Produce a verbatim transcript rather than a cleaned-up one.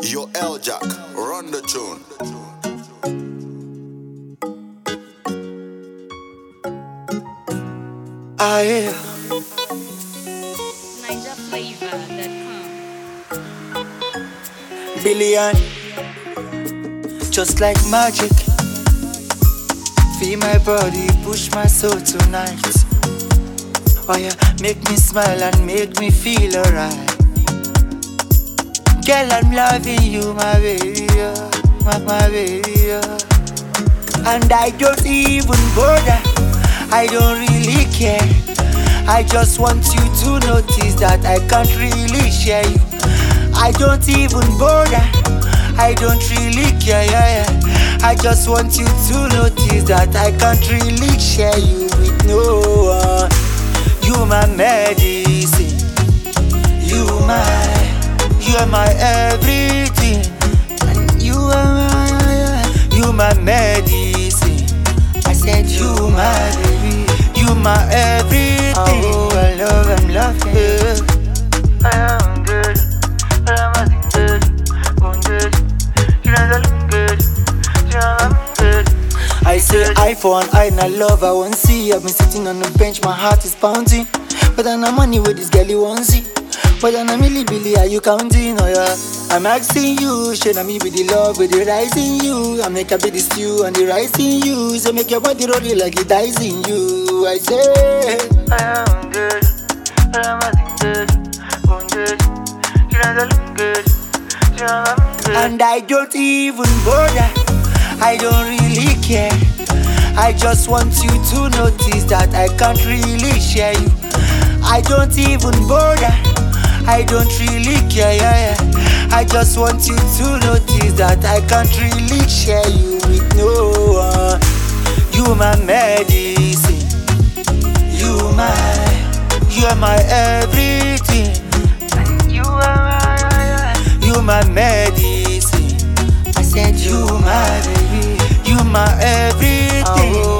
Yo, L Jack, run the tune. Ah, yeah. Niger Flavor dot com. Billion, just like magic. Feel my body, push my soul tonight. Oh yeah, make me smile and make me feel alright. Girl, I'm loving you, my baby, yeah. my, my baby, yeah. And I don't even bother, I don't really care. I just want you to notice that I can't really share you. I don't even bother, I don't really care, yeah, yeah. I just want you to notice that I can't really share you with no one. You my medicine, you my, you are my everything. And you are my, you my medicine. I said you my baby, you my everything. Oh, I love and love you. I am good, but I'm nothing good. I'm good, you know that I'm good. You know I'm good. I say I for an eye, and I love, I want see. I've been sitting on the bench, my heart is pounding. But then I'm money with this girl you want see. But then I'm really Billy, are you counting? Oh yeah, I'm asking you, should I me be the love with the rising you? I make a be the stew and the rice in you. So make your body roll it like it dies in you. I say I am good, but I'm nothing good. I'm good, you know that I'm good. You know I'm good. And I don't even bother, I don't really care. I just want you to notice that I can't really share you. I don't even bother, I don't really care, yeah, yeah. I just want you to notice that I can't really share you with no one. You my medicine, you my, you are my everything. And you are my, you my medicine. I said you my baby, you my everything. Oh,